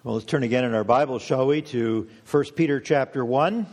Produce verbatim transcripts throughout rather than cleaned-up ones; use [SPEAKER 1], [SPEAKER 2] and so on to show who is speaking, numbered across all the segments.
[SPEAKER 1] Well, let's turn again in our Bible, shall we, to First Peter chapter one.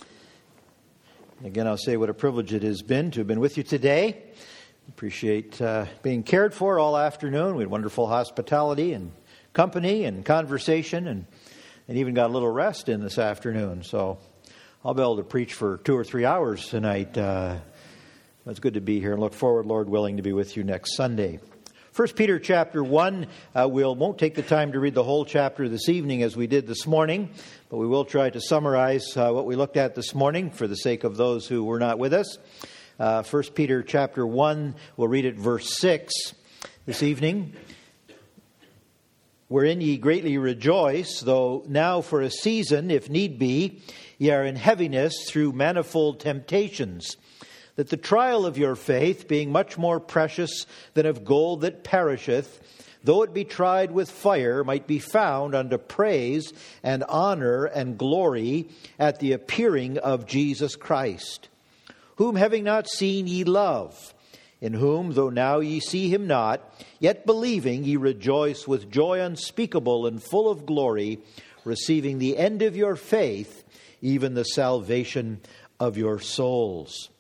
[SPEAKER 1] Again, I'll say what a privilege it has been to have been with you today. Appreciate uh, being cared for all afternoon. We had wonderful hospitality and company and conversation, and, and even got a little rest in this afternoon. So I'll be able to preach for two or three hours tonight. Uh, it's good to be here and look forward, Lord willing, to be with you next Sunday. First Peter chapter one, uh, we we'll, won't take the time to read the whole chapter this evening as we did this morning, but we will try to summarize uh, what we looked at this morning for the sake of those who were not with us. Uh, First Peter chapter one, we'll read it verse six this evening. Wherein ye greatly rejoice, though now for a season, if need be, ye are in heaviness through manifold temptations, that the trial of your faith, being much more precious than of gold that perisheth, though it be tried with fire, might be found unto praise and honor and glory at the appearing of Jesus Christ, whom having not seen ye love, in whom, though now ye see him not, yet believing ye rejoice with joy unspeakable and full of glory, receiving the end of your faith, even the salvation of your souls.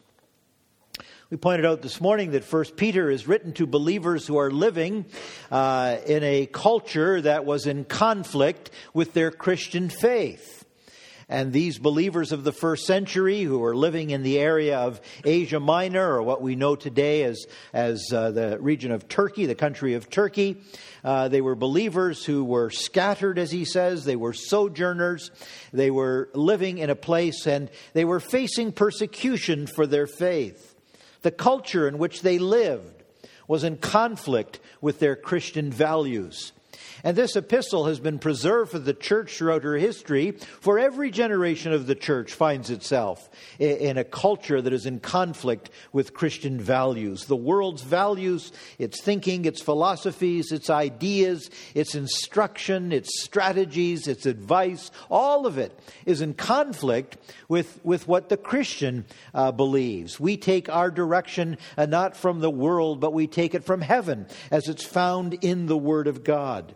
[SPEAKER 1] We pointed out this morning that First Peter is written to believers who are living uh, in a culture that was in conflict with their Christian faith. And these believers of the first century who were living in the area of Asia Minor, or what we know today as, as uh, the region of Turkey, the country of Turkey, uh, they were believers who were scattered, as he says. They were sojourners. They were living in a place, and they were facing persecution for their faith. The culture in which they lived was in conflict with their Christian values. And this epistle has been preserved for the church throughout her history, for every generation of the church finds itself in a culture that is in conflict with Christian values. The world's values, its thinking, its philosophies, its ideas, its instruction, its strategies, its advice, all of it is in conflict with, with what the Christian uh, believes. We take our direction uh, not from the world, but we take it from heaven, as it's found in the Word of God.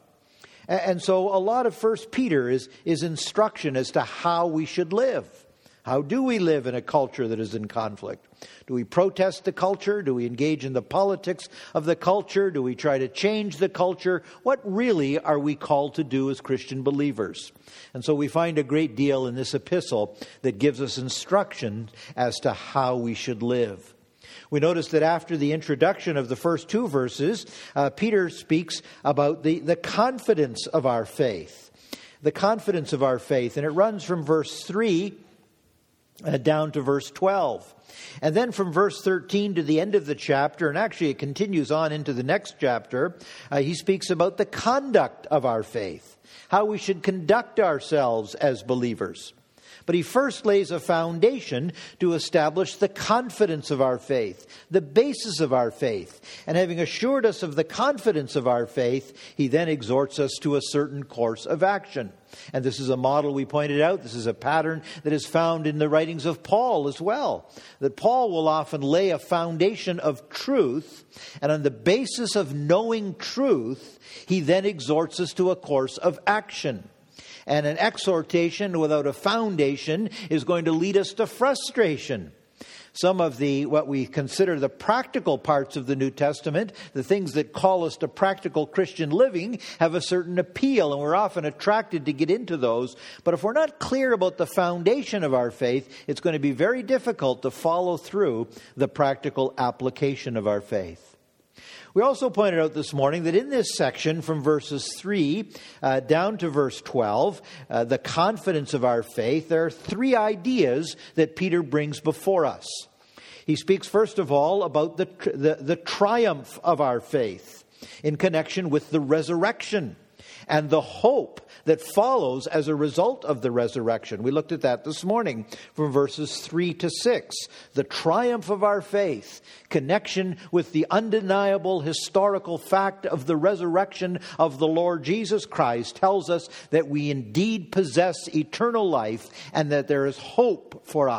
[SPEAKER 1] And so a lot of First Peter is, is instruction as to how we should live. How do we live in a culture that is in conflict? Do we protest the culture? Do we engage in the politics of the culture? Do we try to change the culture? What really are we called to do as Christian believers? And so we find a great deal in this epistle that gives us instruction as to how we should live. We notice that after the introduction of the first two verses, uh, Peter speaks about the, the confidence of our faith. The confidence of our faith. And it runs from verse three uh, down to verse twelve. And then from verse thirteen to the end of the chapter, and actually it continues on into the next chapter, uh, he speaks about the conduct of our faith. How we should conduct ourselves as believers. But he first lays a foundation to establish the confidence of our faith, the basis of our faith. And having assured us of the confidence of our faith, he then exhorts us to a certain course of action. And this is a model we pointed out. This is a pattern that is found in the writings of Paul as well. That Paul will often lay a foundation of truth, and on the basis of knowing truth, he then exhorts us to a course of action. And an exhortation without a foundation is going to lead us to frustration. Some of the, what we consider the practical parts of the New Testament, the things that call us to practical Christian living, have a certain appeal, and we're often attracted to get into those. But if we're not clear about the foundation of our faith, it's going to be very difficult to follow through the practical application of our faith. We also pointed out this morning that in this section from verses three uh, down to verse twelve, uh, the confidence of our faith, there are three ideas that Peter brings before us. He speaks first of all about the, the, the triumph of our faith in connection with the resurrection and the hope that follows as a result of the resurrection. We looked at that this morning from verses three to six. The triumph of our faith, connection with the undeniable historical fact of the resurrection of the Lord Jesus Christ, tells us that we indeed possess eternal life and that there is hope for us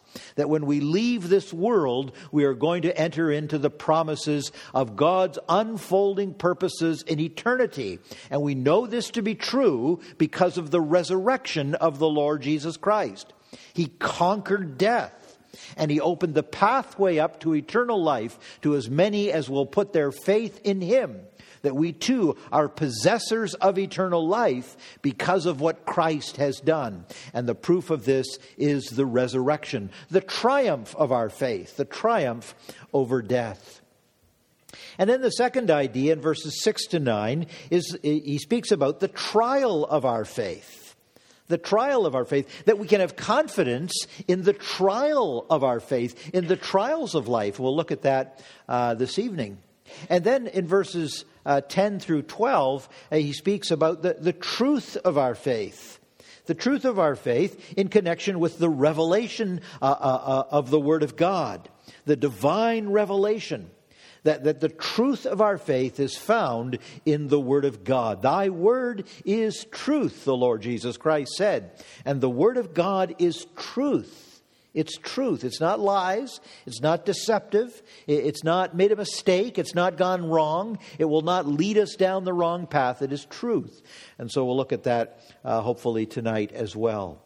[SPEAKER 1] that when we leave this world, we are going to enter into the promises of God's unfolding purposes in eternity. And we know this to be true because of the resurrection of the Lord Jesus Christ. He conquered death, and he opened the pathway up to eternal life to as many as will put their faith in him, that we too are possessors of eternal life because of what Christ has done. And the proof of this is the resurrection, the triumph of our faith, the triumph over death. And then the second idea in verses six to nine is he speaks about the trial of our faith. The trial of our faith, that we can have confidence in the trial of our faith, in the trials of life. We'll look at that uh, this evening. And then in verses uh, ten through twelve, uh, he speaks about the, the truth of our faith. The truth of our faith in connection with the revelation uh, uh, of the Word of God, the divine revelation. That, that the truth of our faith is found in the Word of God. Thy Word is truth, the Lord Jesus Christ said. And the Word of God is truth. It's truth. It's not lies. It's not deceptive. It's not made a mistake. It's not gone wrong. It will not lead us down the wrong path. It is truth. And so we'll look at that uh, hopefully tonight as well.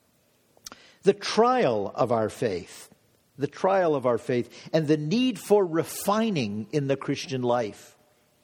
[SPEAKER 1] The trial of our faith. The trial of our faith and the need for refining in the Christian life.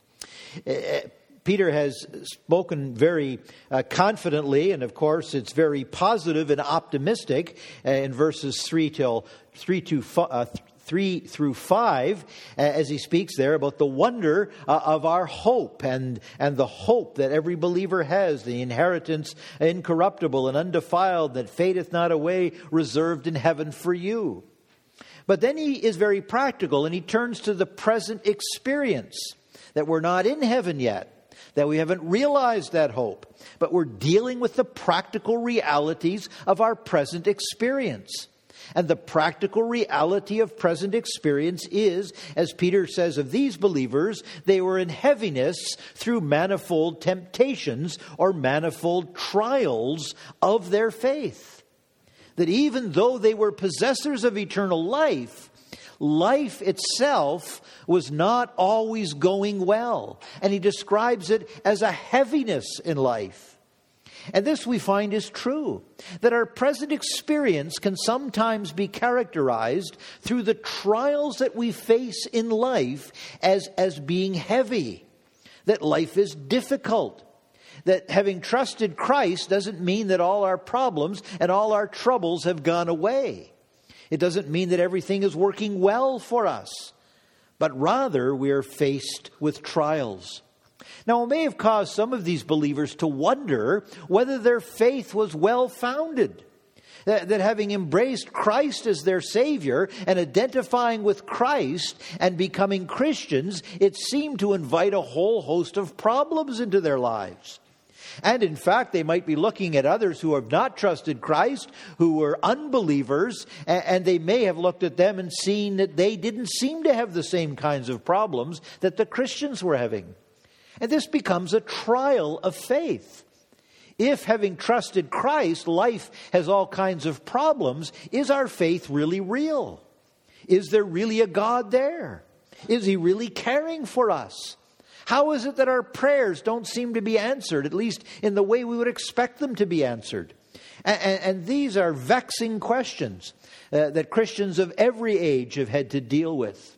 [SPEAKER 1] Uh, Peter has spoken very uh, confidently, and of course it's very positive and optimistic uh, in verses three till three to uh, three through five, uh, as he speaks there about the wonder uh, of our hope and and the hope that every believer has, the inheritance incorruptible and undefiled that fadeth not away, reserved in heaven for you. But then he is very practical, and he turns to the present experience, that we're not in heaven yet, that we haven't realized that hope, but we're dealing with the practical realities of our present experience. And the practical reality of present experience is, as Peter says of these believers, they were in heaviness through manifold temptations or manifold trials of their faith. That even though they were possessors of eternal life, life itself was not always going well. And he describes it as a heaviness in life. And this we find is true, that our present experience can sometimes be characterized through the trials that we face in life as, as being heavy, that life is difficult. That having trusted Christ doesn't mean that all our problems and all our troubles have gone away. It doesn't mean that everything is working well for us, but rather we are faced with trials. Now, it may have caused some of these believers to wonder whether their faith was well-founded. That, that having embraced Christ as their Savior and identifying with Christ and becoming Christians, it seemed to invite a whole host of problems into their lives. And in fact, they might be looking at others who have not trusted Christ, who were unbelievers, and they may have looked at them and seen that they didn't seem to have the same kinds of problems that the Christians were having. And this becomes a trial of faith. If, having trusted Christ, life has all kinds of problems, is our faith really real? Is there really a God there? Is He really caring for us? How is it that our prayers don't seem to be answered, at least in the way we would expect them to be answered? And, and, and these are vexing questions uh, that Christians of every age have had to deal with.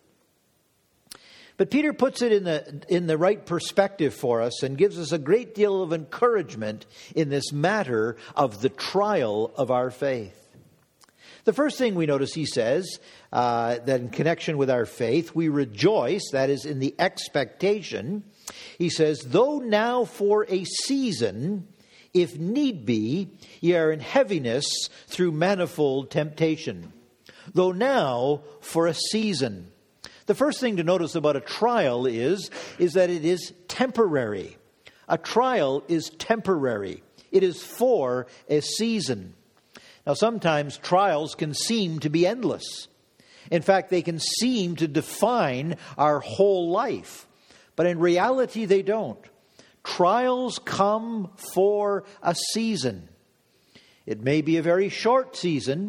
[SPEAKER 1] But Peter puts it in the in the right perspective for us and gives us a great deal of encouragement in this matter of the trial of our faith. The first thing we notice, he says, uh, that in connection with our faith, we rejoice, that is, in the expectation. He says, though now for a season, if need be, ye are in heaviness through manifold temptation. Though now for a season. The first thing to notice about a trial is, is that it is temporary. A trial is temporary. It is for a season. Now, sometimes trials can seem to be endless. In fact, they can seem to define our whole life. But in reality, they don't. Trials come for a season. It may be a very short season,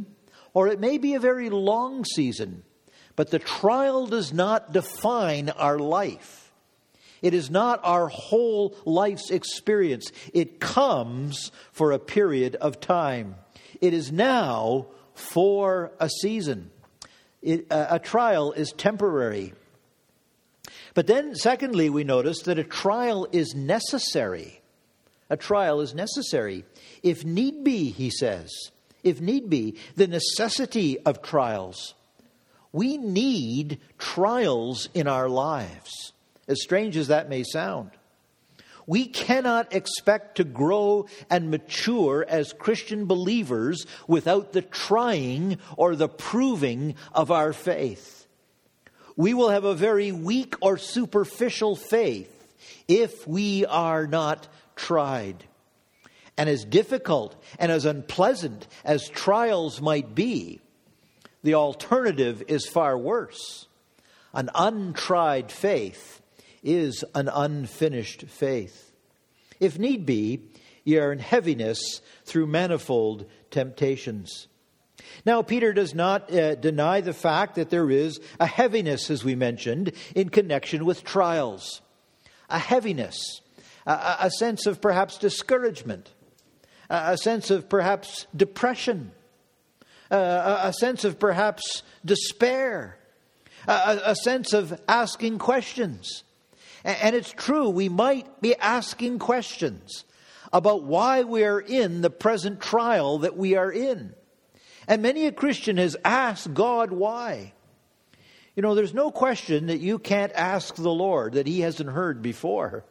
[SPEAKER 1] or it may be a very long season, but the trial does not define our life. It is not our whole life's experience. It comes for a period of time. It is now for a season. It, a, a trial is temporary. But then, secondly, we notice that a trial is necessary. A trial is necessary. If need be, he says, if need be, the necessity of trials. We need trials in our lives, as strange as that may sound. We cannot expect to grow and mature as Christian believers without the trying or the proving of our faith. We will have a very weak or superficial faith if we are not tried. And as difficult and as unpleasant as trials might be, the alternative is far worse. An untried faith is an unfinished faith. If need be, ye are in heaviness through manifold temptations. Now, Peter does not uh, deny the fact that there is a heaviness, as we mentioned, in connection with trials. A heaviness, a, a sense of perhaps discouragement, a, a sense of perhaps depression, uh, a, a sense of perhaps despair, a, a sense of asking questions. And it's true, we might be asking questions about why we are in the present trial that we are in. And many a Christian has asked God why. You know, there's no question that you can't ask the Lord that He hasn't heard before.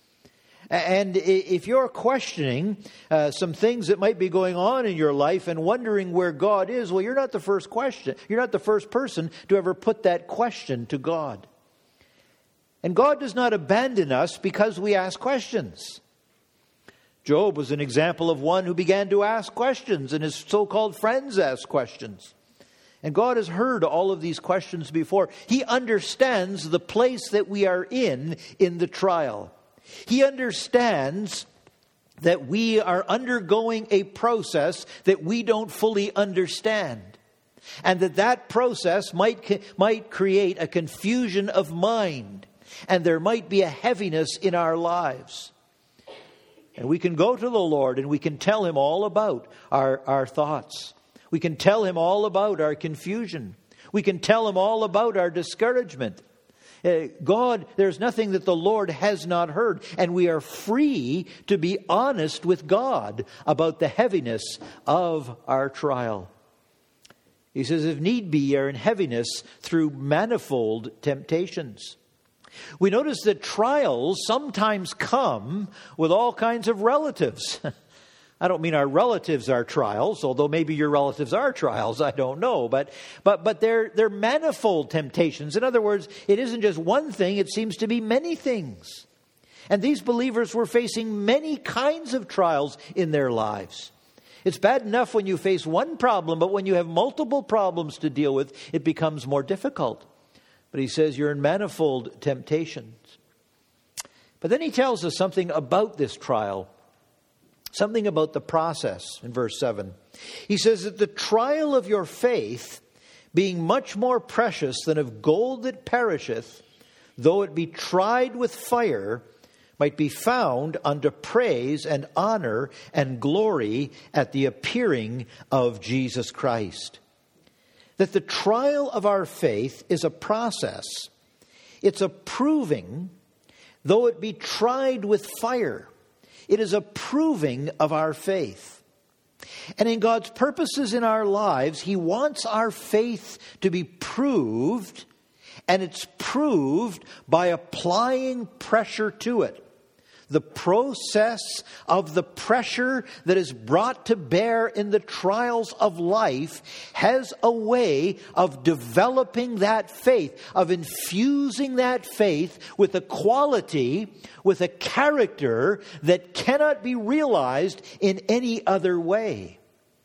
[SPEAKER 1] And if you're questioning uh, some things that might be going on in your life and wondering where God is, well, you're not the first question. You're not the first person to ever put that question to God. And God does not abandon us because we ask questions. Job was an example of one who began to ask questions, and his so-called friends asked questions. And God has heard all of these questions before. He understands the place that we are in in the trial. He understands that we are undergoing a process that we don't fully understand. And that that process might, might create a confusion of mind. And there might be a heaviness in our lives. And we can go to the Lord and we can tell Him all about our, our thoughts. We can tell Him all about our confusion. We can tell Him all about our discouragement. Uh, God, there's nothing that the Lord has not heard. And we are free to be honest with God about the heaviness of our trial. He says, if need be, ye are in heaviness through manifold temptations. We notice that trials sometimes come with all kinds of relatives. I don't mean our relatives are trials, although maybe your relatives are trials, I don't know. But but but they're they're manifold temptations. In other words, it isn't just one thing, it seems to be many things. And these believers were facing many kinds of trials in their lives. It's bad enough when you face one problem, but when you have multiple problems to deal with, it becomes more difficult. But he says you're in manifold temptations. But then he tells us something about this trial. Something about the process in verse seven. He says that the trial of your faith, being much more precious than of gold that perisheth, though it be tried with fire, might be found unto praise and honor and glory at the appearing of Jesus Christ. That the trial of our faith is a process. It's a proving, though it be tried with fire. It is a proving of our faith. And in God's purposes in our lives, He wants our faith to be proved, and it's proved by applying pressure to it. The process of the pressure that is brought to bear in the trials of life has a way of developing that faith, of infusing that faith with a quality, with a character that cannot be realized in any other way.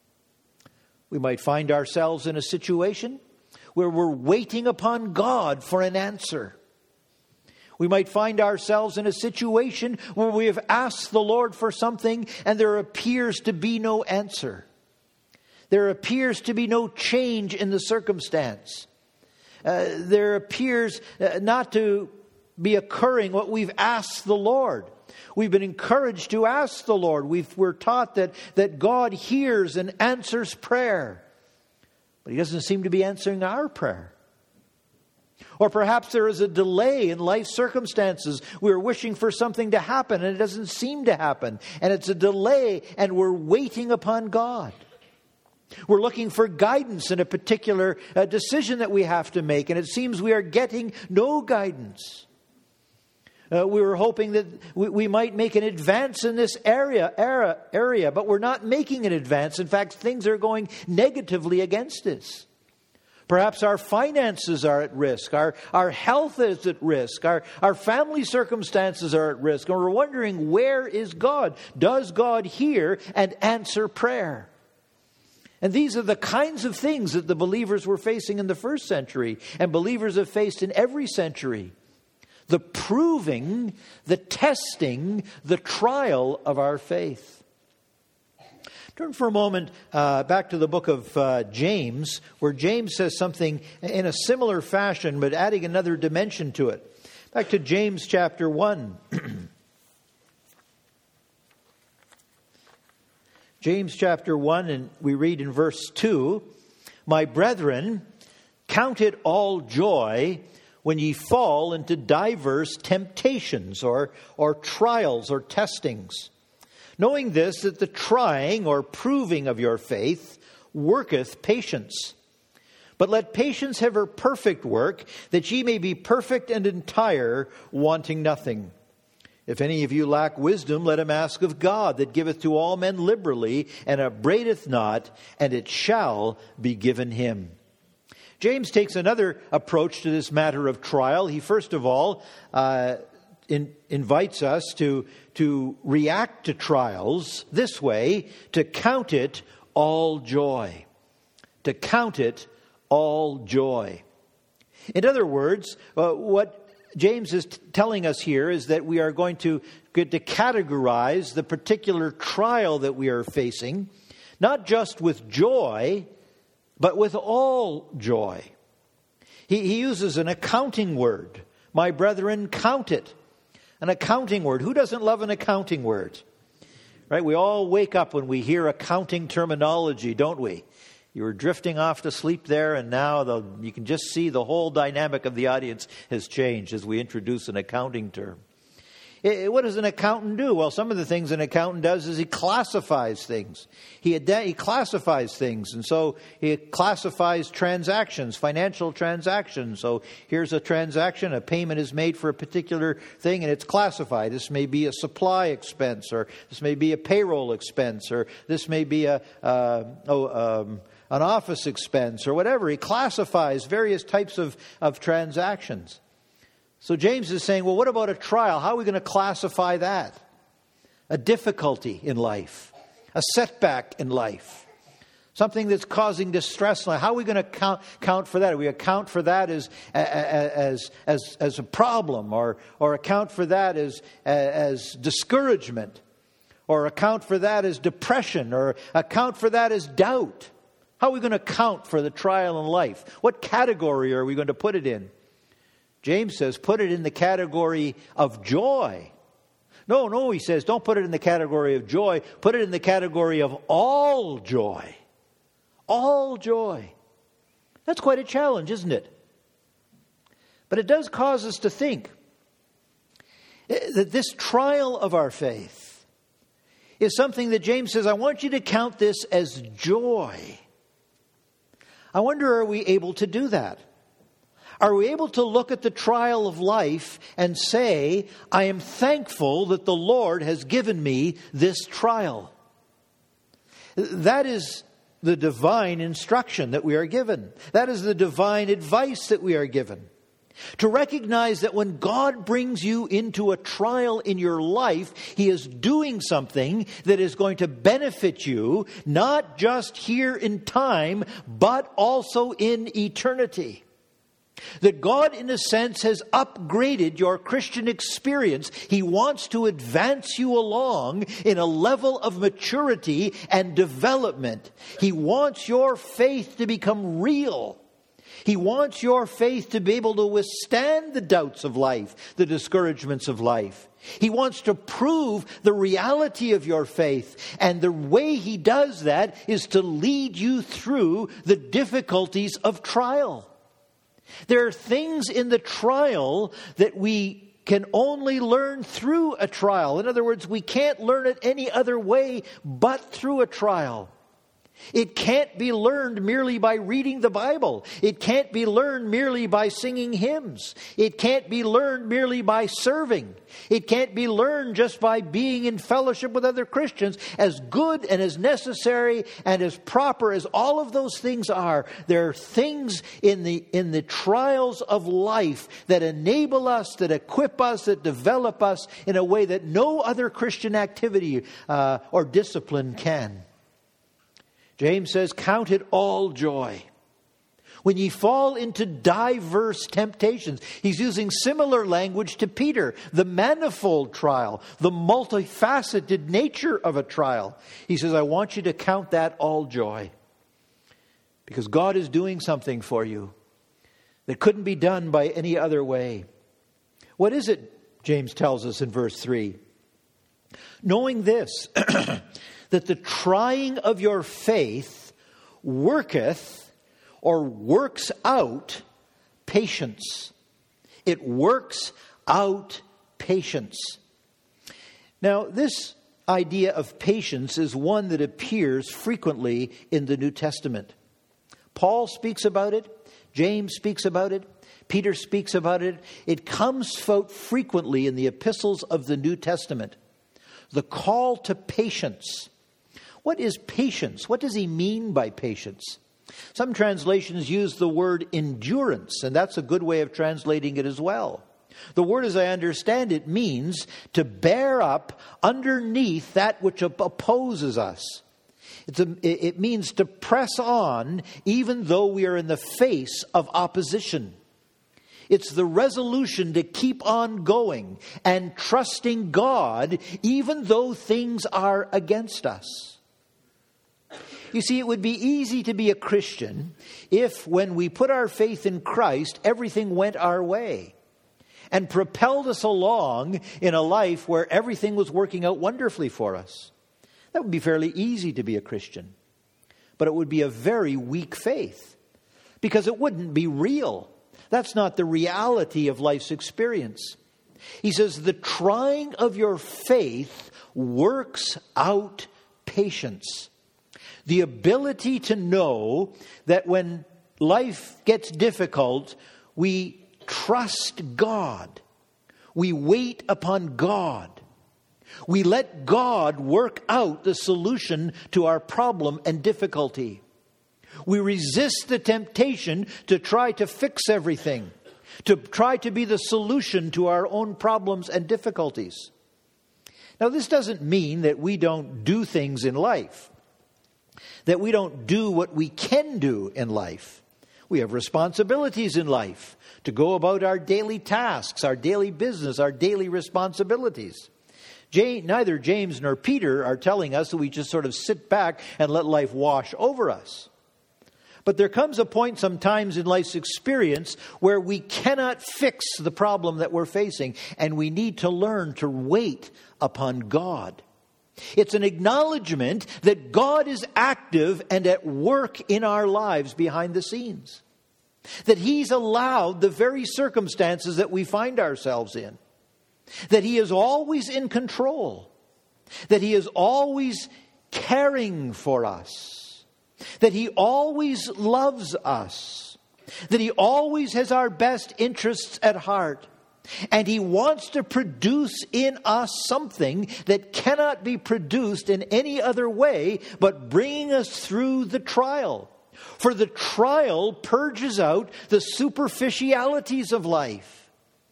[SPEAKER 1] We might find ourselves in a situation where we're waiting upon God for an answer. We might find ourselves in a situation where we have asked the Lord for something and there appears to be no answer. There appears to be no change in the circumstance. Uh, there appears uh, not to be occurring what we've asked the Lord. We've been encouraged to ask the Lord. We've, we're taught that, that God hears and answers prayer. But He doesn't seem to be answering our prayer. Or perhaps there is a delay in life circumstances. We're wishing for something to happen and it doesn't seem to happen. And it's a delay and we're waiting upon God. We're looking for guidance in a particular uh, decision that we have to make, and it seems we are getting no guidance. Uh, we were hoping that we, we might make an advance in this area, area, area, but we're not making an advance. In fact, things are going negatively against us. Perhaps our finances are at risk, our, our health is at risk, our, our family circumstances are at risk, and we're wondering, where is God? Does God hear and answer prayer? And these are the kinds of things that the believers were facing in the first century, and believers have faced in every century. The proving, the testing, the trial of our faith. Turn for a moment uh, back to the book of uh, James, where James says something in a similar fashion, but adding another dimension to it. Back to James chapter one. James chapter one, and we read in verse two, "My brethren, count it all joy when ye fall into divers temptations," or, or trials or testings, "knowing this, that the trying or proving of your faith worketh patience. But let patience have her perfect work, that ye may be perfect and entire, wanting nothing. If any of you lack wisdom, let him ask of God, that giveth to all men liberally, and upbraideth not, and it shall be given him." James takes another approach to this matter of trial. He first of all uh, in, invites us to, to react to trials this way, to count it all joy. To count it all joy. In other words, uh, what James is t- telling us here is that we are going to get to categorize the particular trial that we are facing, not just with joy, but with all joy. He, he uses an accounting word. My brethren, count it. An accounting word. Who doesn't love an accounting word? Right? We all wake up when we hear accounting terminology, don't we? You were drifting off to sleep there, and now the, you can just see the whole dynamic of the audience has changed as we introduce an accounting term. It, what does an accountant do? Well, some of the things an accountant does is he classifies things. He, he classifies things, and so he classifies transactions, financial transactions. So here's a transaction, a payment is made for a particular thing, and it's classified. This may be a supply expense, or this may be a payroll expense, or this may be a... Uh, oh, um, an office expense or whatever. He classifies various types of, of transactions. So James is saying, well, what about a trial? How are we going to classify that? A difficulty in life, a setback in life, something that's causing distress in life. How are we going to count, count for that? Do we account for that as, as, as, as a problem, or, or account for that as, as discouragement, or account for that as depression, or account for that as doubt? How are we going to account for the trial in life? What category are we going to put it in? James says, put it in the category of joy. No, no, he says, don't put it in the category of joy. Put it in the category of all joy. All joy. That's quite a challenge, isn't it? But it does cause us to think that this trial of our faith is something that James says, I want you to count this as joy. I wonder, are we able to do that? Are we able to look at the trial of life and say, I am thankful that the Lord has given me this trial? That is the divine instruction that we are given. That is the divine advice that we are given. To recognize that when God brings you into a trial in your life, He is doing something that is going to benefit you, not just here in time, but also in eternity. That God, in a sense, has upgraded your Christian experience. He wants to advance you along in a level of maturity and development. He wants your faith to become real. He wants your faith to be able to withstand the doubts of life, the discouragements of life. He wants to prove the reality of your faith. And the way He does that is to lead you through the difficulties of trial. There are things in the trial that we can only learn through a trial. In other words, we can't learn it any other way but through a trial. It can't be learned merely by reading the Bible. It can't be learned merely by singing hymns. It can't be learned merely by serving. It can't be learned just by being in fellowship with other Christians. As good and as necessary and as proper as all of those things are, there are things in the in the trials of life that enable us, that equip us, that develop us in a way that no other Christian activity uh, or discipline can. James says, count it all joy when ye fall into diverse temptations. He's using similar language to Peter, the manifold trial, the multifaceted nature of a trial. He says, I want you to count that all joy because God is doing something for you that couldn't be done by any other way. What is it, James tells us in verse three? Knowing this, that the trying of your faith worketh or works out patience. It works out patience. Now, this idea of patience is one that appears frequently in the New Testament. Paul speaks about it. James speaks about it. Peter speaks about it. It comes out frequently in the epistles of the New Testament. The call to patience. What is patience? What does he mean by patience? Some translations use the word endurance, and that's a good way of translating it as well. The word, as I understand it, means to bear up underneath that which opposes us. It's a, it means to press on even though we are in the face of opposition. It's the resolution to keep on going and trusting God even though things are against us. You see, it would be easy to be a Christian if, when we put our faith in Christ, everything went our way and propelled us along in a life where everything was working out wonderfully for us. That would be fairly easy to be a Christian. But it would be a very weak faith because it wouldn't be real. That's not the reality of life's experience. He says, the trying of your faith works out patience. The ability to know that when life gets difficult, we trust God. We wait upon God. We let God work out the solution to our problem and difficulty. We resist the temptation to try to fix everything, to try to be the solution to our own problems and difficulties. Now, this doesn't mean that we don't do things in life, that we don't do what we can do in life. We have responsibilities in life to go about our daily tasks, our daily business, our daily responsibilities. Jay, neither James nor Peter are telling us that we just sort of sit back and let life wash over us. But there comes a point sometimes in life's experience where we cannot fix the problem that we're facing, and we need to learn to wait upon God. It's an acknowledgement that God is active and at work in our lives behind the scenes. That He's allowed the very circumstances that we find ourselves in. That He is always in control. That He is always caring for us. That He always loves us. That He always has our best interests at heart. And He wants to produce in us something that cannot be produced in any other way but bringing us through the trial. For the trial purges out the superficialities of life.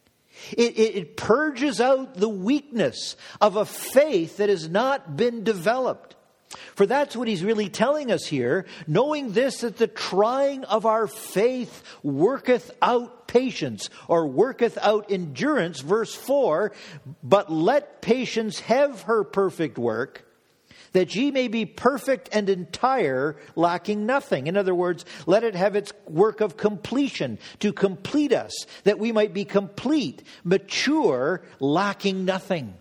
[SPEAKER 1] It, it, it purges out the weakness of a faith that has not been developed. For that's what he's really telling us here, knowing this, that the trying of our faith worketh out patience, or worketh out endurance. Verse four, but let patience have her perfect work, that ye may be perfect and entire, lacking nothing. In other words, let it have its work of completion, to complete us, that we might be complete, mature, lacking nothing.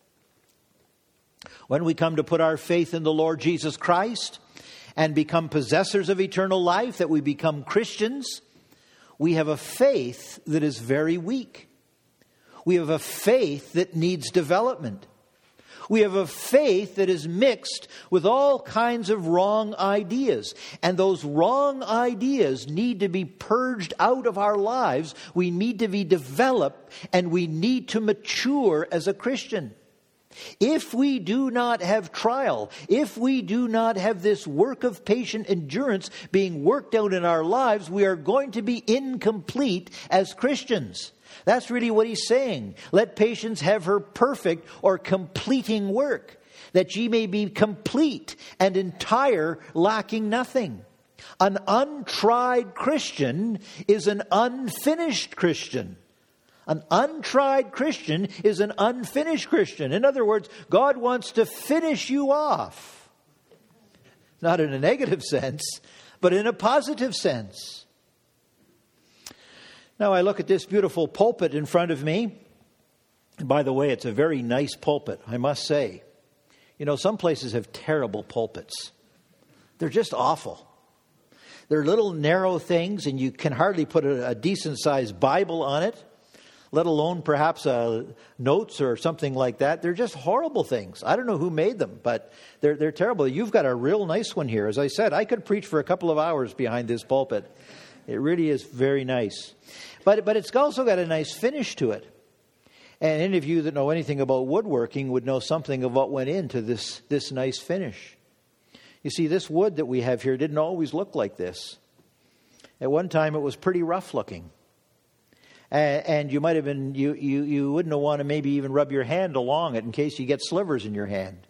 [SPEAKER 1] When we come to put our faith in the Lord Jesus Christ and become possessors of eternal life, that we become Christians, we have a faith that is very weak. We have a faith that needs development. We have a faith that is mixed with all kinds of wrong ideas. And those wrong ideas need to be purged out of our lives. We need to be developed, and we need to mature as a Christian. If we do not have trial, if we do not have this work of patient endurance being worked out in our lives, we are going to be incomplete as Christians. That's really what he's saying. Let patience have her perfect or completing work, that ye may be complete and entire, lacking nothing. An untried Christian is an unfinished Christian. An untried Christian is an unfinished Christian. In other words, God wants to finish you off. Not in a negative sense, but in a positive sense. Now I look at this beautiful pulpit in front of me. And by the way, it's a very nice pulpit, I must say. You know, some places have terrible pulpits. They're just awful. They're little narrow things, and you can hardly put a, a decent-sized Bible on it, let alone perhaps uh, notes or something like that. They're just horrible things. I don't know who made them, but they're they're terrible. You've got a real nice one here. As I said, I could preach for a couple of hours behind this pulpit. It really is very nice. But but it's also got a nice finish to it. And any of you that know anything about woodworking would know something of what went into this, this nice finish. You see, this wood that we have here didn't always look like this. At one time, it was pretty rough looking. And you might have been, you, you, you wouldn't want to maybe even rub your hand along it in case you get slivers in your hand.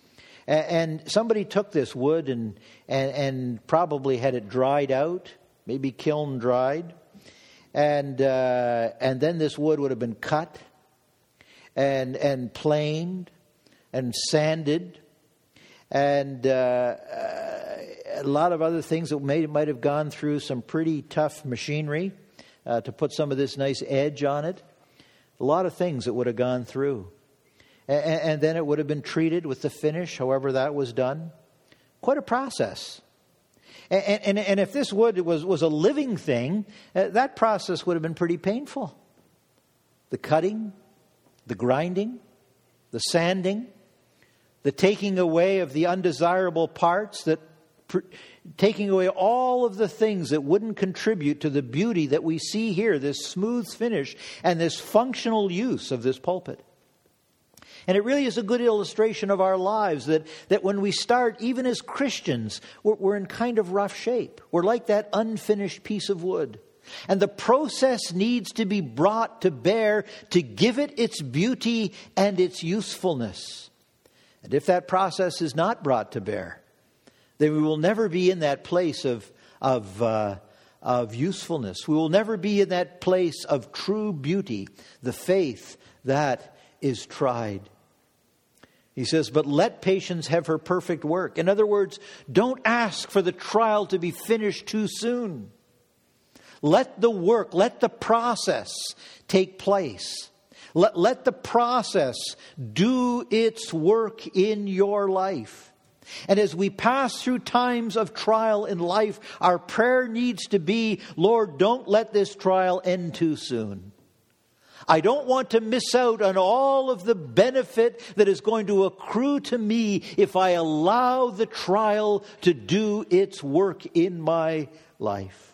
[SPEAKER 1] And somebody took this wood and, and, and probably had it dried out, maybe kiln dried. And, uh, and then this wood would have been cut and, and planed and sanded. And uh, a lot of other things that may, might have gone through some pretty tough machinery. Uh, to put some of this nice edge on it. A lot of things that would have gone through. And, and then it would have been treated with the finish, however that was done. Quite a process. And, and, and if this wood was, was a living thing, uh, that process would have been pretty painful. The cutting, the grinding, the sanding, the taking away of the undesirable parts, that pr- taking away all of the things that wouldn't contribute to the beauty that we see here, this smooth finish and this functional use of this pulpit. And it really is a good illustration of our lives that, that when we start, even as Christians, we're, we're in kind of rough shape. We're like that unfinished piece of wood. And the process needs to be brought to bear to give it its beauty and its usefulness. And if that process is not brought to bear, then we will never be in that place of, of, uh, of usefulness. We will never be in that place of true beauty, the faith that is tried. He says, but let patience have her perfect work. In other words, don't ask for the trial to be finished too soon. Let the work, let the process take place. Let, let the process do its work in your life. And as we pass through times of trial in life, our prayer needs to be, Lord, don't let this trial end too soon. I don't want to miss out on all of the benefit that is going to accrue to me if I allow the trial to do its work in my life.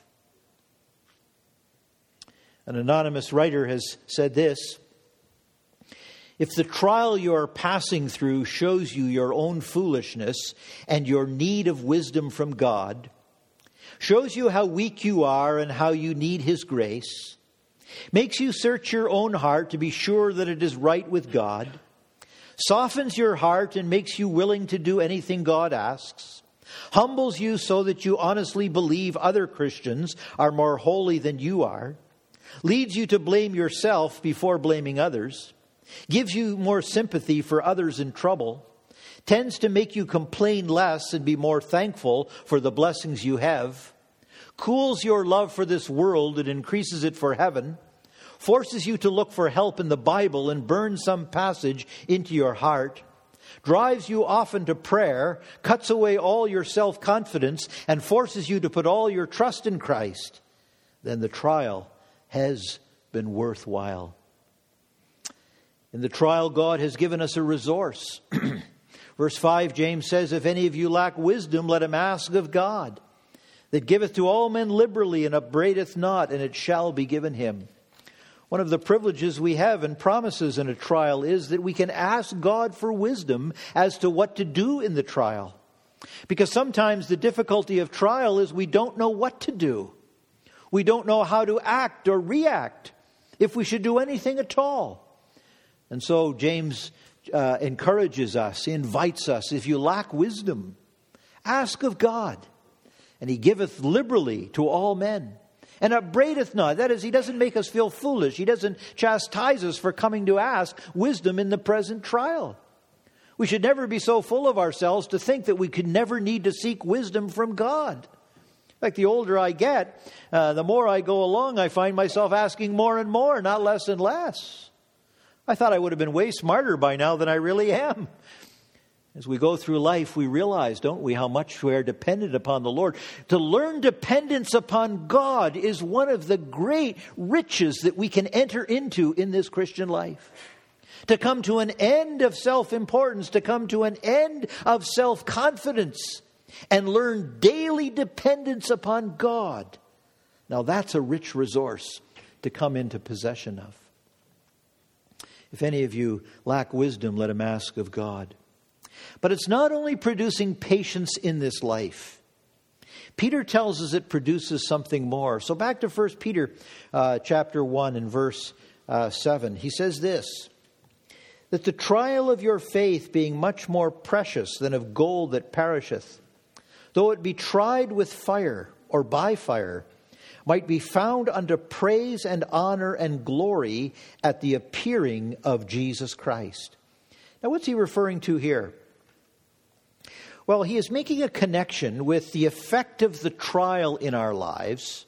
[SPEAKER 1] An anonymous writer has said this: if the trial you are passing through shows you your own foolishness and your need of wisdom from God, shows you how weak you are and how you need His grace, makes you search your own heart to be sure that it is right with God, softens your heart and makes you willing to do anything God asks, humbles you so that you honestly believe other Christians are more holy than you are, leads you to blame yourself before blaming others, gives you more sympathy for others in trouble, tends to make you complain less and be more thankful for the blessings you have, cools your love for this world and increases it for heaven, forces you to look for help in the Bible and burn some passage into your heart, drives you often to prayer, cuts away all your self-confidence, and forces you to put all your trust in Christ, then the trial has been worthwhile. In the trial, God has given us a resource. Verse five, James says, if any of you lack wisdom, let him ask of God, that giveth to all men liberally and upbraideth not, and it shall be given him. One of the privileges we have and promises in a trial is that we can ask God for wisdom as to what to do in the trial. Because sometimes the difficulty of trial is we don't know what to do. We don't know how to act or react, if we should do anything at all. And so James uh, encourages us, he invites us, if you lack wisdom, ask of God. And he giveth liberally to all men. And upbraideth not. That is, he doesn't make us feel foolish. He doesn't chastise us for coming to ask wisdom in the present trial. We should never be so full of ourselves to think that we could never need to seek wisdom from God. In fact, the older I get, uh, the more I go along, I find myself asking more and more, not less and less. I thought I would have been way smarter by now than I really am. As we go through life, we realize, don't we, how much we are dependent upon the Lord. To learn dependence upon God is one of the great riches that we can enter into in this Christian life. To come to an end of self-importance, to come to an end of self-confidence, and learn daily dependence upon God. Now that's a rich resource to come into possession of. If any of you lack wisdom, let him ask of God. But it's not only producing patience in this life. Peter tells us it produces something more. So back to First Peter uh, chapter one and verse uh, seven. He says this, that the trial of your faith being much more precious than of gold that perisheth, though it be tried with fire or by fire, might be found unto praise and honor and glory at the appearing of Jesus Christ. Now what's he referring to here? Well, he is making a connection with the effect of the trial in our lives,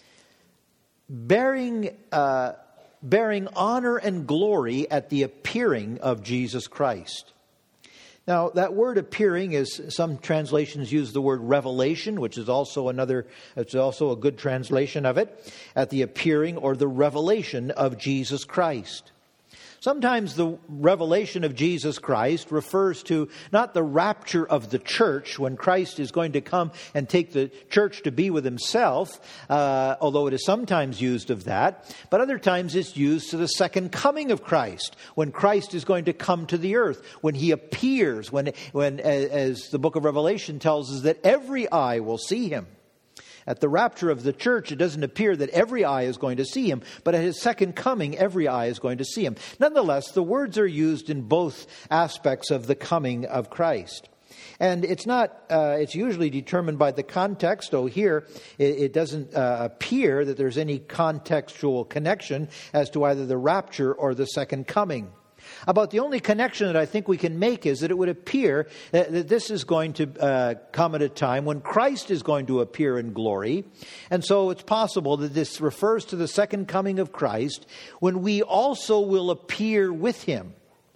[SPEAKER 1] bearing, uh, bearing honor and glory at the appearing of Jesus Christ. Now, that word appearing is, some translations use the word revelation, which is also another, it's also a good translation of it, at the appearing or the revelation of Jesus Christ. Sometimes the revelation of Jesus Christ refers to not the rapture of the church when Christ is going to come and take the church to be with himself, uh, although it is sometimes used of that, but other times it's used to the second coming of Christ, when Christ is going to come to the earth, when he appears, when, when as the book of Revelation tells us that every eye will see him. At the rapture of the church, it doesn't appear that every eye is going to see him, but at his second coming, every eye is going to see him. Nonetheless, the words are used in both aspects of the coming of Christ. And it's not, uh, it's usually determined by the context. Oh, here, it, it doesn't uh, appear that there's any contextual connection as to either the rapture or the second coming. About the only connection that I think we can make is that it would appear that, that this is going to uh, come at a time when Christ is going to appear in glory. And so it's possible that this refers to the second coming of Christ, when we also will appear with him.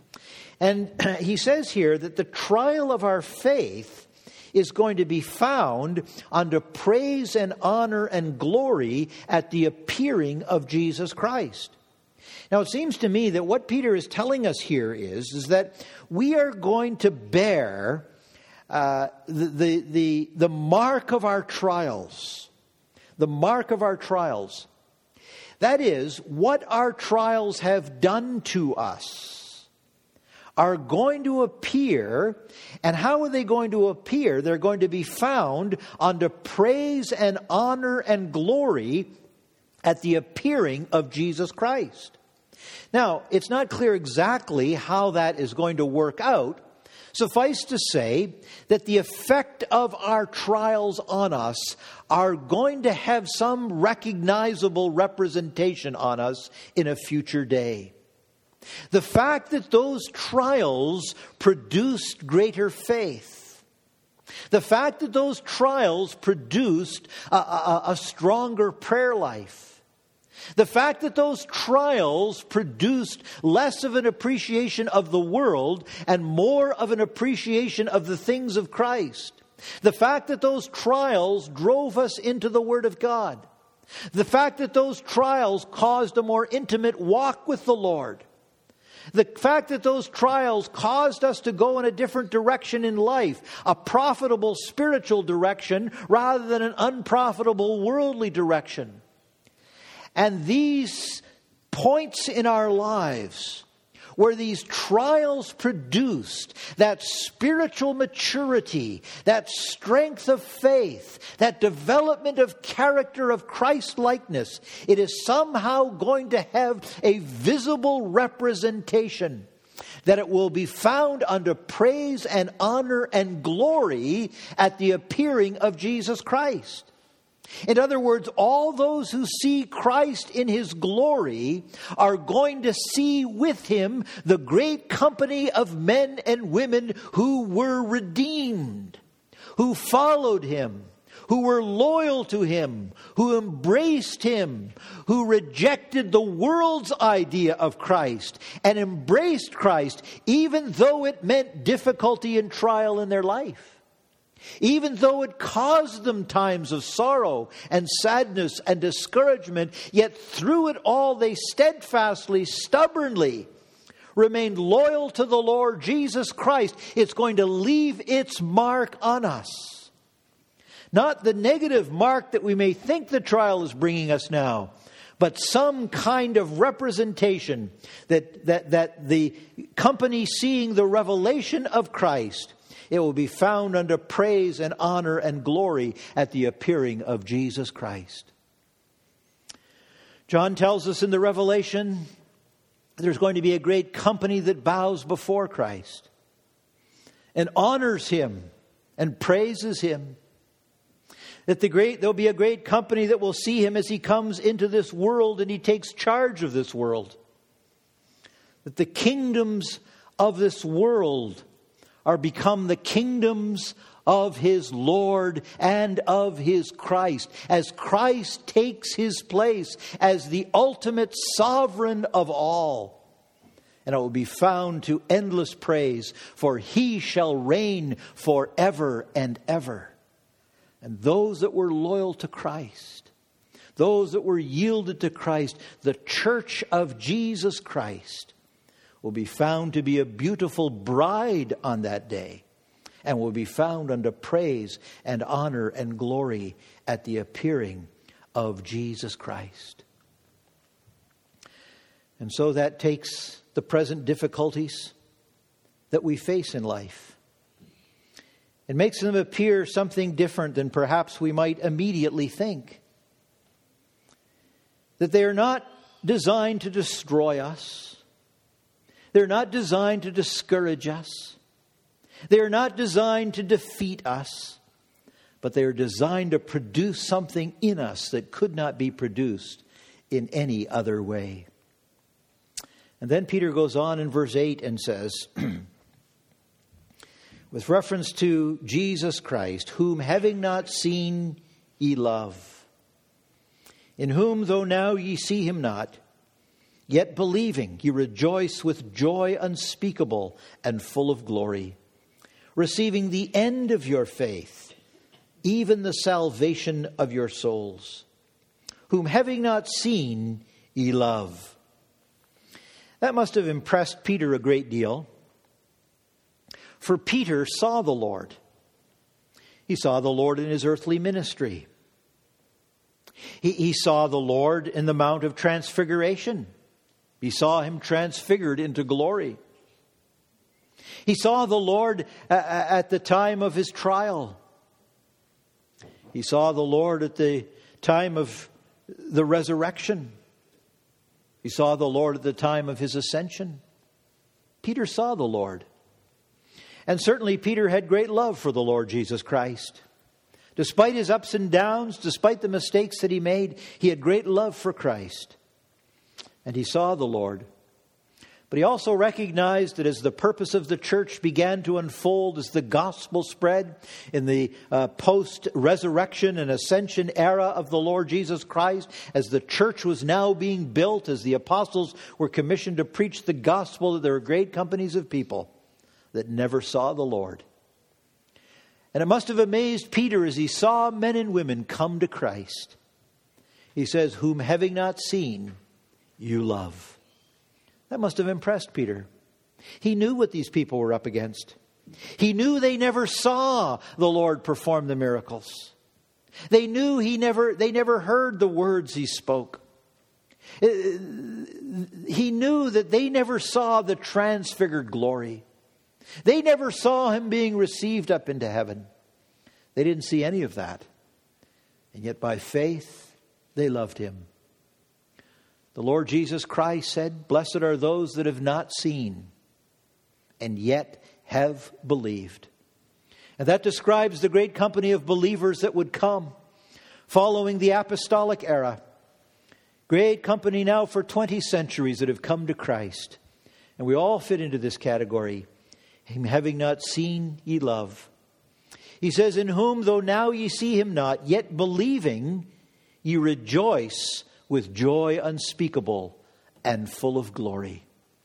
[SPEAKER 1] And he says here that the trial of our faith is going to be found unto praise and honor and glory at the appearing of Jesus Christ. Now, it seems to me that what Peter is telling us here is, is that we are going to bear uh, the, the, the, the mark of our trials. The mark of our trials. That is, what our trials have done to us are going to appear. And how are they going to appear? They're going to be found unto praise and honor and glory at the appearing of Jesus Christ. Now, it's not clear exactly how that is going to work out. Suffice to say that the effect of our trials on us are going to have some recognizable representation on us in a future day. The fact that those trials produced greater faith, the fact that those trials produced a, a, a stronger prayer life, the fact that those trials produced less of an appreciation of the world and more of an appreciation of the things of Christ. The fact that those trials drove us into the Word of God. The fact that those trials caused a more intimate walk with the Lord. The fact that those trials caused us to go in a different direction in life, a profitable spiritual direction rather than an unprofitable worldly direction. And these points in our lives where these trials produced that spiritual maturity, that strength of faith, that development of character of Christ-likeness, it is somehow going to have a visible representation, that it will be found under praise and honor and glory at the appearing of Jesus Christ. In other words, all those who see Christ in His glory are going to see with Him the great company of men and women who were redeemed, who followed Him, who were loyal to Him, who embraced Him, who rejected the world's idea of Christ and embraced Christ, even though it meant difficulty and trial in their life. Even though it caused them times of sorrow and sadness and discouragement, yet through it all they steadfastly, stubbornly remained loyal to the Lord Jesus Christ. It's going to leave its mark on us. Not the negative mark that we may think the trial is bringing us now, but some kind of representation that, that, that the company seeing the revelation of Christ, it will be found under praise and honor and glory at the appearing of Jesus Christ. John tells us in the Revelation, there's going to be a great company that bows before Christ and honors Him and praises Him. That the great there'll be a great company that will see Him as He comes into this world and He takes charge of this world. That the kingdoms of this world are become the kingdoms of His Lord and of His Christ, as Christ takes His place as the ultimate sovereign of all. And it will be found to endless praise, for He shall reign forever and ever. And those that were loyal to Christ, those that were yielded to Christ, the church of Jesus Christ, will be found to be a beautiful bride on that day, and will be found under praise and honor and glory at the appearing of Jesus Christ. And so that takes the present difficulties that we face in life. It makes them appear something different than perhaps we might immediately think. That they are not designed to destroy us. They're not designed to discourage us. They're not designed to defeat us. But they are designed to produce something in us that could not be produced in any other way. And then Peter goes on in verse eight and says, with reference to Jesus Christ, whom having not seen ye love, in whom though now ye see Him not, yet believing, ye rejoice with joy unspeakable and full of glory, receiving the end of your faith, even the salvation of your souls, whom having not seen, ye love. That must have impressed Peter a great deal, for Peter saw the Lord. He saw the Lord in His earthly ministry. He, he saw the Lord in the Mount of Transfiguration. He saw Him transfigured into glory. He saw the Lord at the time of His trial. He saw the Lord at the time of the resurrection. He saw the Lord at the time of his ascension. Peter saw the Lord. And certainly Peter had great love for the Lord Jesus Christ. Despite his ups and downs, despite the mistakes that he made, he had great love for Christ. And he saw the Lord. But he also recognized that as the purpose of the church began to unfold, as the gospel spread in the uh, post-resurrection and ascension era of the Lord Jesus Christ, as the church was now being built, as the apostles were commissioned to preach the gospel, that there were great companies of people that never saw the Lord. And it must have amazed Peter as he saw men and women come to Christ. He says, "Whom having not seen, you love." That must have impressed Peter. He knew what these people were up against. He knew they never saw the Lord perform the miracles. They knew he never, they never heard the words he spoke. He knew that they never saw the transfigured glory. They never saw him being received up into heaven. They didn't see any of that. And yet by faith, they loved him. The Lord Jesus Christ said, "Blessed are those that have not seen and yet have believed." And that describes the great company of believers that would come following the apostolic era. Great company now for twenty centuries that have come to Christ. And we all fit into this category. Him having not seen, ye love. He says, "In whom, though now ye see him not, yet believing, ye rejoice with joy unspeakable and full of glory."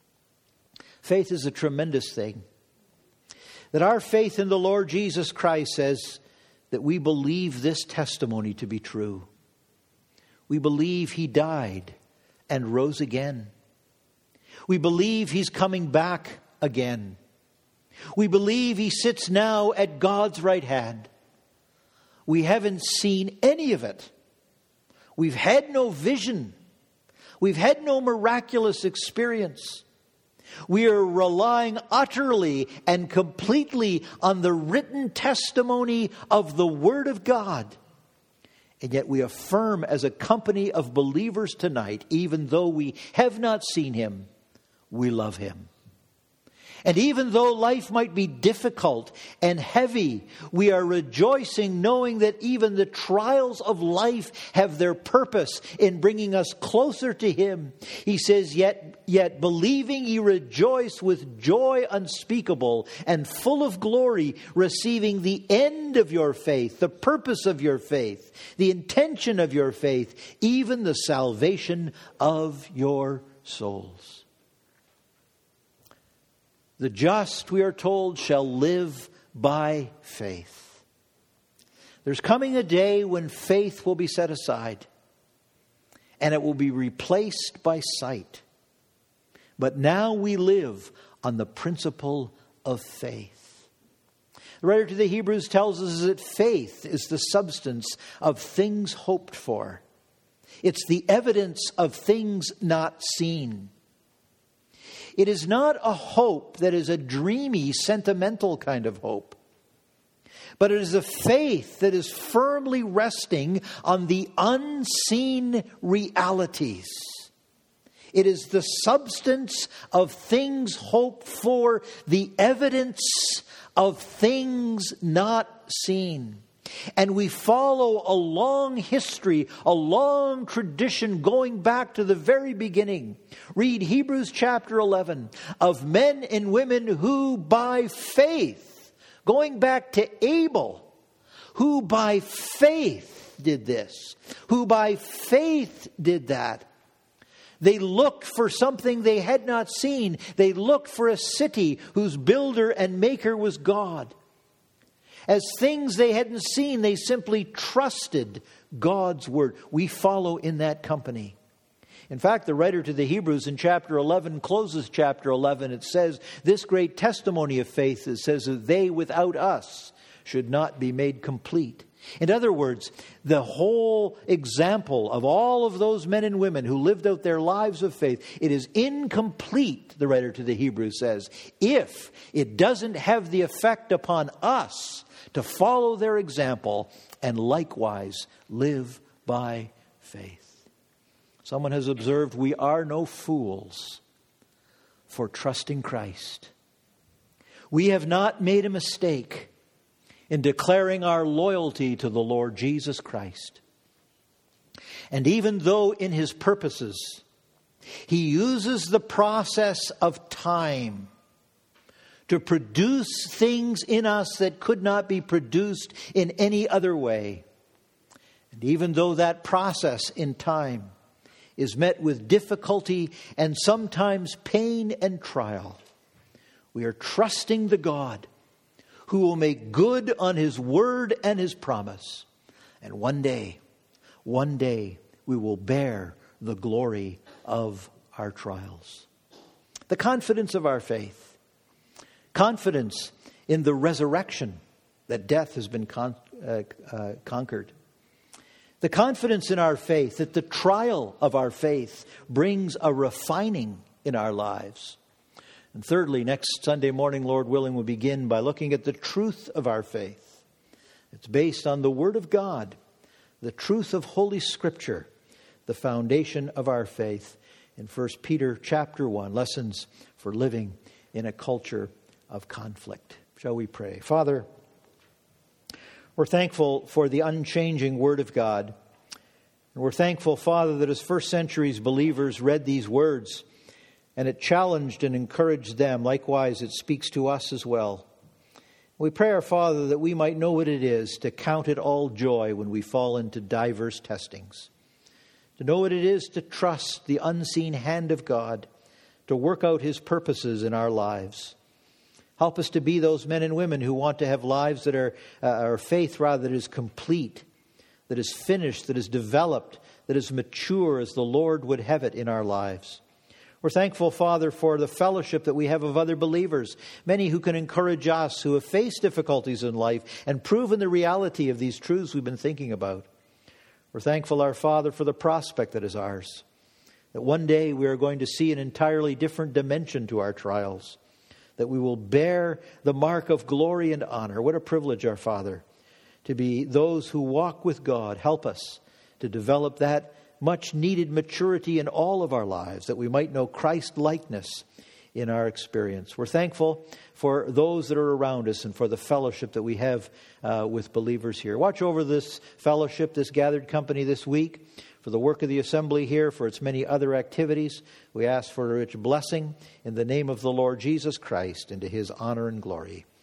[SPEAKER 1] Faith is a tremendous thing. That our faith in the Lord Jesus Christ says that we believe this testimony to be true. We believe he died and rose again. We believe he's coming back again. We believe he sits now at God's right hand. We haven't seen any of it. We've had no vision. We've had no miraculous experience. We are relying utterly and completely on the written testimony of the Word of God. And yet we affirm as a company of believers tonight, even though we have not seen him, we love him. And even though life might be difficult and heavy, we are rejoicing knowing that even the trials of life have their purpose in bringing us closer to him. He says, yet, yet believing ye rejoice with joy unspeakable and full of glory, receiving the end of your faith, the purpose of your faith, the intention of your faith, even the salvation of your souls. The just, we are told, shall live by faith. There's coming a day when faith will be set aside and it will be replaced by sight. But now we live on the principle of faith. The writer to the Hebrews tells us that faith is the substance of things hoped for. It's the evidence of things not seen. It is not a hope that is a dreamy, sentimental kind of hope. But it is a faith that is firmly resting on the unseen realities. It is the substance of things hoped for, the evidence of things not seen. And we follow a long history, a long tradition going back to the very beginning. Read Hebrews chapter eleven of men and women who by faith, going back to Abel, who by faith did this, who by faith did that. They looked for something they had not seen. They looked for a city whose builder and maker was God. As things they hadn't seen, they simply trusted God's word. We follow in that company. In fact, the writer to the Hebrews in chapter eleven closes chapter eleven. It says, this great testimony of faith, it says that they without us should not be made complete. In other words, the whole example of all of those men and women who lived out their lives of faith, it is incomplete, the writer to the Hebrews says, if it doesn't have the effect upon us to follow their example and likewise live by faith. Someone has observed, we are no fools for trusting Christ. We have not made a mistake in declaring our loyalty to the Lord Jesus Christ. And even though in his purposes, he uses the process of time to produce things in us that could not be produced in any other way. And even though that process in time is met with difficulty and sometimes pain and trial, we are trusting the God who will make good on his word and his promise. And one day, one day, we will bear the glory of our trials. The confidence of our faith. Confidence in the resurrection, that death has been con- uh, uh, conquered. The confidence in our faith that the trial of our faith brings a refining in our lives. And thirdly, next Sunday morning, Lord willing, we'll begin by looking at the truth of our faith. It's based on the Word of God, the truth of Holy Scripture, the foundation of our faith. In First Peter chapter one, lessons for living in a culture of conflict. Shall we pray? Father, we're thankful for the unchanging Word of God. And we're thankful, Father, that as first century's believers read these words and it challenged and encouraged them, likewise it speaks to us as well. We pray, our Father, that we might know what it is to count it all joy when we fall into diverse testings. To know what it is to trust the unseen hand of God to work out his purposes in our lives. Help us to be those men and women who want to have lives that are, uh, or faith rather, that is complete, that is finished, that is developed, that is mature as the Lord would have it in our lives. We're thankful, Father, for the fellowship that we have of other believers, many who can encourage us who have faced difficulties in life and proven the reality of these truths we've been thinking about. We're thankful, our Father, for the prospect that is ours, that one day we are going to see an entirely different dimension to our trials, that we will bear the mark of glory and honor. What a privilege, our Father, to be those who walk with God. Help us to develop that much needed maturity in all of our lives, that we might know Christ-likeness in our experience. We're thankful for those that are around us and for the fellowship that we have uh, with believers here. Watch over this fellowship, this gathered company this week, for the work of the assembly here, for its many other activities. We ask for a rich blessing in the name of the Lord Jesus Christ, and to his honor and glory.